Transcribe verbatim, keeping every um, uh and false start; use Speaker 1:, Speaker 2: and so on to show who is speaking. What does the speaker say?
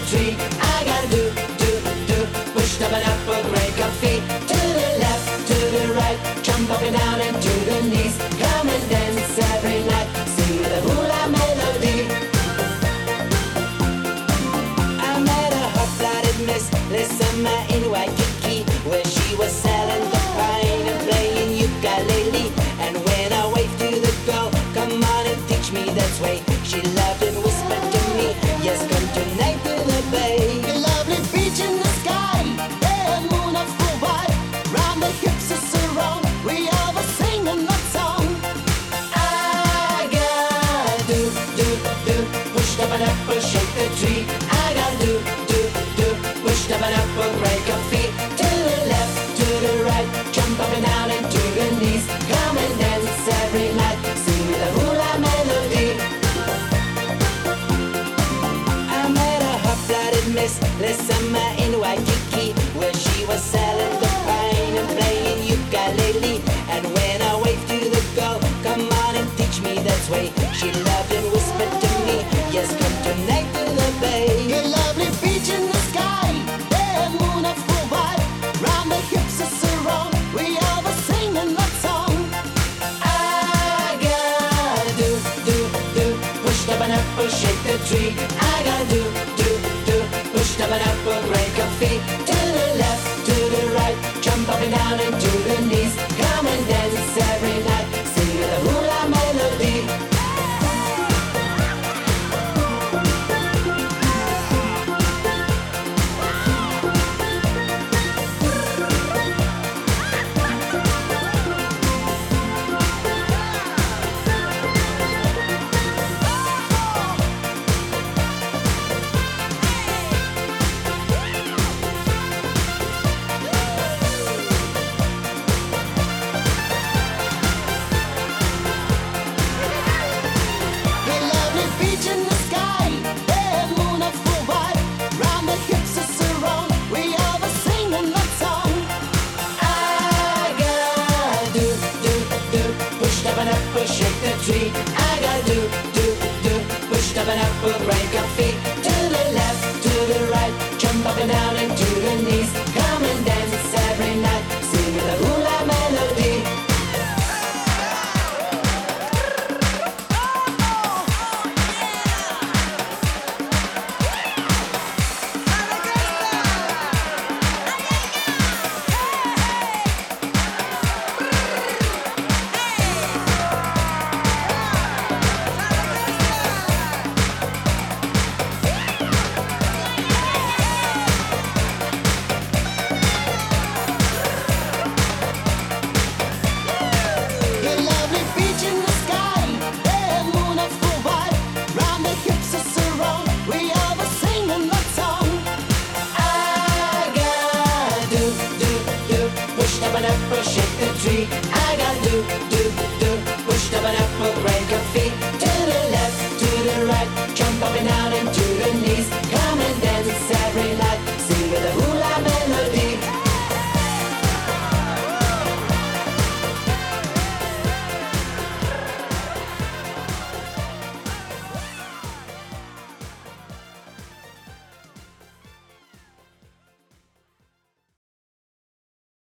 Speaker 1: tree. I gotta do, do, do. Push the button up, break your feet. To the left, to the right, jump up and down and to the knees. Come and dance every night, sing the hula melody. I met a hot-blooded miss, Lissama in Waikiki, where she was selling the pine and playing ukulele. And when I waved to the girl, come on and teach me that way, she laughed and whispered to me, yes, come tonight to the bay.
Speaker 2: A lovely beach in the sky, yeah, moon of full white, round the hips us around, we have a sing and not song.
Speaker 1: I gotta do, do, do, push the button up, shake the tree. I gotta do, do, do, push the button up, break your feet. To the left, to the right, jump up and down and to the knees. Come and dance every night, sing the hula melody. I met a hot-blooded miss, Lissama in Waikiki, where she was selling the pine and playing ukulele. And when I waved to the girl, come on and teach me that way, she laughed and whispered to me, yes, come tonight to the bay.
Speaker 2: A lovely beach in the sky, yeah, moon of full white, round the hips us around, we have a sing and not song.
Speaker 1: I gotta do, do, do, push the button up, shake the tree. I gotta do, do, do, push the button up, break your feet. To the left, to the right, jump up and down and to the knees. Come and dance every night, sing the hula melody.
Speaker 2: A lovely beach in the sky, yeah, moon of full white, round the hips us around, we have a sing and not song.
Speaker 1: I gotta do, do, do, push the button up, shake the tree. I gotta do, do, do, push the button up, break your feet. To the left, to the right, jump up and down and to the knees. Come and dance every night, sing the hula melody.
Speaker 2: A lovely beach in the sky, yeah, moon of full white, round the hips us around, we have a sing and not song.
Speaker 1: I gotta do, do, do, push the button up, shake the tree. I gotta do, do,